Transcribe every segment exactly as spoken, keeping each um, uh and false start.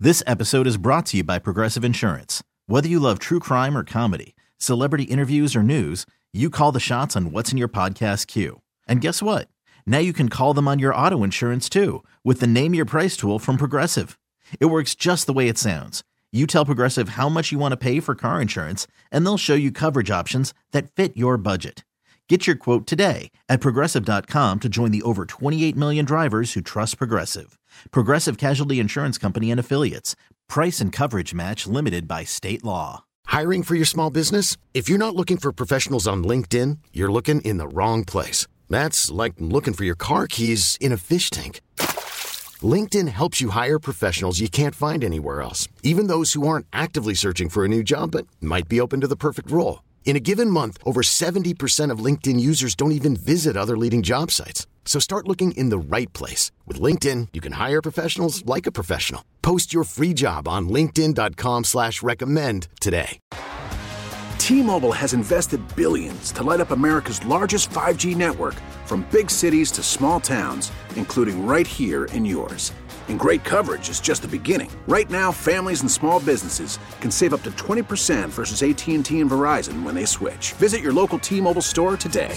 This episode is brought to you by Progressive Insurance. Whether you love true crime or comedy, celebrity interviews or news, you call the shots on what's in your podcast queue. And guess what? Now you can call them on your auto insurance too with the Name Your Price tool from Progressive. It works just the way it sounds. You tell Progressive how much you want to pay for car insurance, and they'll show you coverage options that fit your budget. Get your quote today at progressive dot com to join the over twenty-eight million drivers who trust Progressive. Progressive Casualty Insurance Company and Affiliates. Price and coverage match limited by state law. Hiring for your small business? If you're not looking for professionals on LinkedIn, you're looking in the wrong place. That's like looking for your car keys in a fish tank. LinkedIn helps you hire professionals you can't find anywhere else, even those who aren't actively searching for a new job but might be open to the perfect role. In a given month, over seventy percent of LinkedIn users don't even visit other leading job sites. So start looking in the right place. With LinkedIn, you can hire professionals like a professional. Post your free job on linkedin dot com slash recommend today. T-Mobile has invested billions to light up America's largest five G network, from big cities to small towns, including right here in yours. And great coverage is just the beginning. Right now, families and small businesses can save up to twenty percent versus A T and T and Verizon when they switch. Visit your local T-Mobile store today.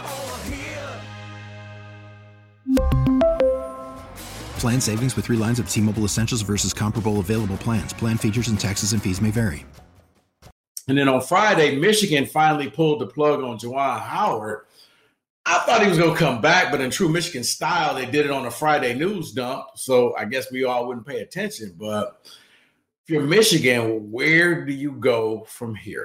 Plan savings with three lines of T-Mobile Essentials versus comparable available plans. Plan features and taxes and fees may vary. And then on Friday, Michigan finally pulled the plug on Juwan Howard. I thought he was going to come back, but in true Michigan style, they did it on a Friday news dump. So I guess we all wouldn't pay attention. But if you're Michigan, where do you go from here?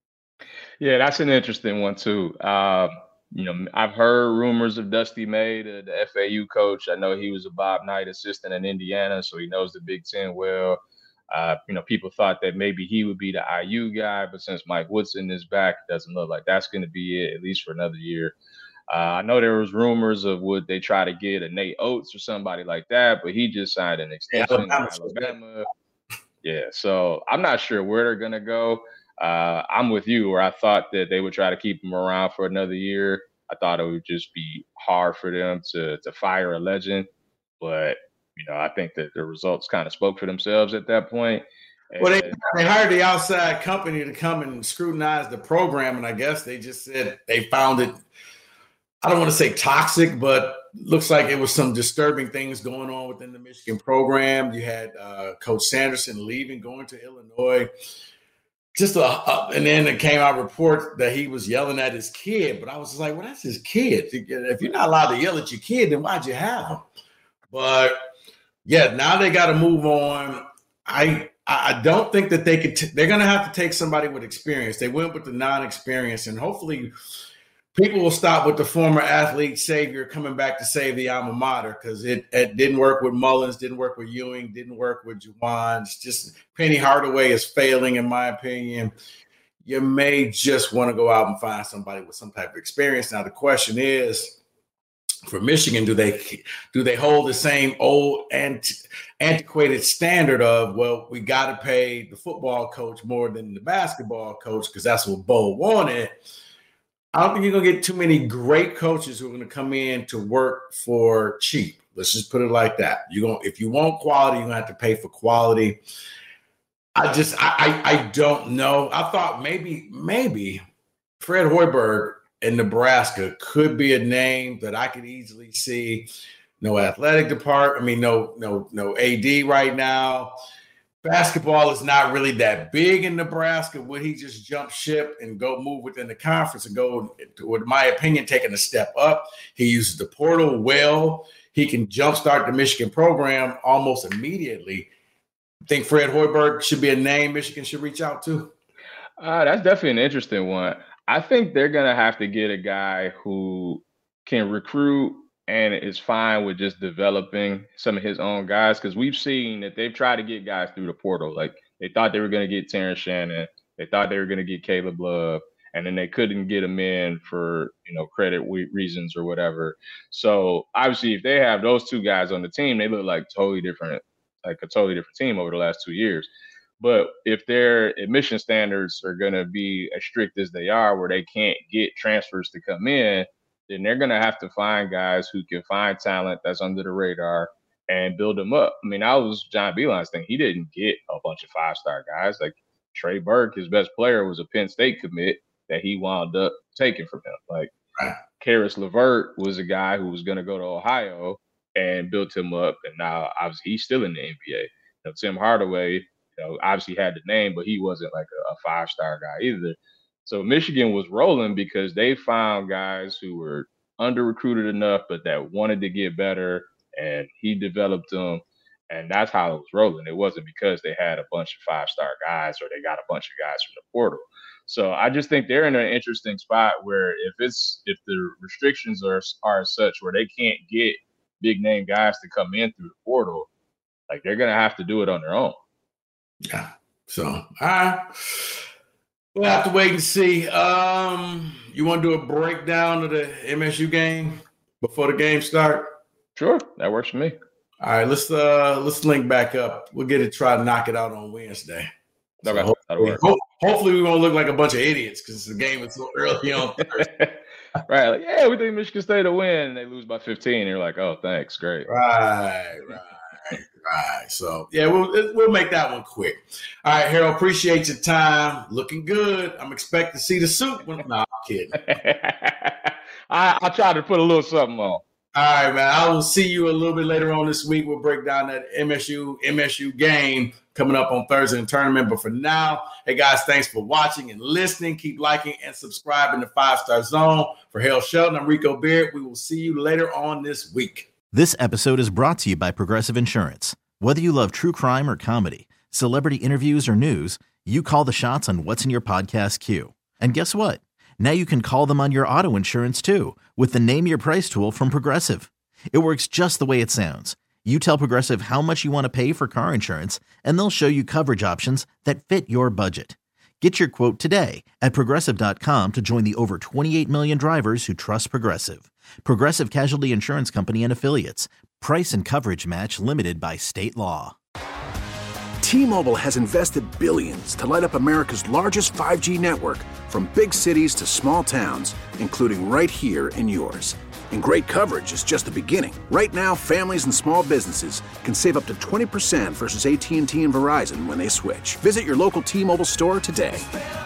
Yeah, that's an interesting one, too. Uh, you know, I've heard rumors of Dusty May, the, the F A U coach. I know he was a Bob Knight assistant in Indiana, so he knows the Big Ten well. Uh, you know, people thought that maybe he would be the I U guy, but since Mike Woodson is back, it doesn't look like that's going to be it, at least for another year. Uh, I know there was rumors of would they try to get a Nate Oates or somebody like that, but he just signed an extension in Alabama. Yeah, so I'm not sure where they're going to go. Uh, I'm with you, where I thought that they would try to keep him around for another year. I thought it would just be hard for them to to fire a legend, but you know, I think that the results kind of spoke for themselves at that point. And well, they, they hired the outside company to come and scrutinize the program, and I guess they just said they found it, I don't want to say toxic, but looks like it was some disturbing things going on within the Michigan program. You had uh, Coach Sanderson leaving, going to Illinois. Just a, a, and then it came out report that he was yelling at his kid, but I was just like, well, that's his kid. If you're not allowed to yell at your kid, then why'd you have him? But yeah, now they got to move on. I I don't think that they could. T- they're going to have to take somebody with experience. They went with the non-experience, and hopefully people will stop with the former athlete savior coming back to save the alma mater, because it, it didn't work with Mullins, didn't work with Ewing, didn't work with Juwan. It's just Penny Hardaway is failing, in my opinion. You may just want to go out and find somebody with some type of experience. Now the question is, for Michigan, do they do they hold the same old anti- antiquated standard of, well, we got to pay the football coach more than the basketball coach because that's what Bo wanted? I don't think you're going to get too many great coaches who are going to come in to work for cheap. Let's just put it like that. You're going, if you want quality, you're going to have to pay for quality. I just I, I I don't know. I thought maybe maybe Fred Hoiberg in Nebraska could be a name that I could easily see. No athletic department. I mean, no, no, no A D right now. Basketball is not really that big in Nebraska. Would he just jump ship and go move within the conference and go, in my opinion, taking a step up? He uses the portal well. He can jumpstart the Michigan program almost immediately. Think Fred Hoiberg should be a name Michigan should reach out to? Uh, that's definitely an interesting one. I think they're going to have to get a guy who can recruit and is fine with just developing some of his own guys, because we've seen that they've tried to get guys through the portal. Like they thought they were going to get Terrence Shannon. They thought they were going to get Caleb Love, and then they couldn't get him in for, you know, credit reasons or whatever. So obviously if they have those two guys on the team, they look like totally different, like a totally different team over the last two years. But if their admission standards are going to be as strict as they are, where they can't get transfers to come in, then they're going to have to find guys who can find talent that's under the radar and build them up. I mean, that was John Beilein's thing. He didn't get a bunch of five-star guys. Like Trey Burke, his best player, was a Penn State commit that he wound up taking from him. Like right. Karis LeVert was a guy who was going to go to Ohio and built him up, and now obviously he's still in the N B A. You know, Tim Hardaway, you know, obviously had the name, but he wasn't like a, a five-star guy either. So Michigan was rolling because they found guys who were under-recruited enough, but that wanted to get better, and he developed them, and that's how it was rolling. It wasn't because they had a bunch of five-star guys or they got a bunch of guys from the portal. So I just think they're in an interesting spot where if it's if the restrictions are are such where they can't get big-name guys to come in through the portal, like they're going to have to do it on their own. Yeah. So, all right. We'll have to wait and see. Um, you want to do a breakdown of the M S U game before the game start? Sure, that works for me. All right, let's uh let's link back up. We'll get it, try to knock it out on Wednesday. Okay, so hopefully, work. ho- hopefully we won't look like a bunch of idiots because the game is so early on Thursday. Right, like, yeah, we think Michigan State will win, and they lose by fifteen. And you're like, oh, thanks, great. Right, right, right. So yeah, we'll we'll make that one quick. All right, Harold, appreciate your time. Looking good. I'm expecting to see the suit. When, nah, I'm kidding. I I'll try to put a little something on. All right, man. I will see you a little bit later on this week. We'll break down that M S U M S U game coming up on Thursday in the tournament. But for now, hey, guys, thanks for watching and listening. Keep liking and subscribing to Five Star Zone. For Harold Shelton, I'm Rico Beard. We will see you later on this week. This episode is brought to you by Progressive Insurance. Whether you love true crime or comedy, celebrity interviews or news, you call the shots on what's in your podcast queue. And guess what? Now you can call them on your auto insurance too with the Name Your Price tool from Progressive. It works just the way it sounds. You tell Progressive how much you want to pay for car insurance, and they'll show you coverage options that fit your budget. Get your quote today at Progressive dot com to join the over twenty-eight million drivers who trust Progressive. Progressive Casualty Insurance Company and Affiliates. Price and coverage match limited by state law. T-Mobile has invested billions to light up America's largest five G network, from big cities to small towns, including right here in yours. And great coverage is just the beginning. Right now, families and small businesses can save up to twenty percent versus A T and T and Verizon when they switch. Visit your local T-Mobile store today.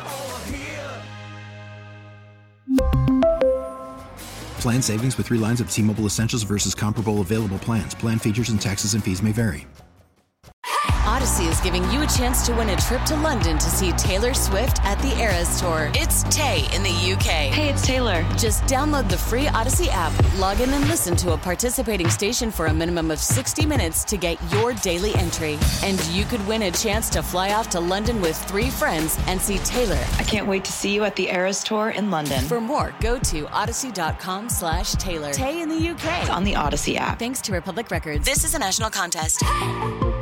Plan savings with three lines of T-Mobile Essentials versus comparable available plans. Plan features and taxes and fees may vary. Odyssey is giving you a chance to win a trip to London to see Taylor Swift at the Eras Tour. It's Tay in the U K. Hey, it's Taylor. Just download the free Odyssey app, log in and listen to a participating station for a minimum of sixty minutes to get your daily entry. And you could win a chance to fly off to London with three friends and see Taylor. I can't wait to see you at the Eras Tour in London. For more, go to odyssey.com slash Taylor. Tay in the U K. It's on the Odyssey app. Thanks to Republic Records. This is a national contest.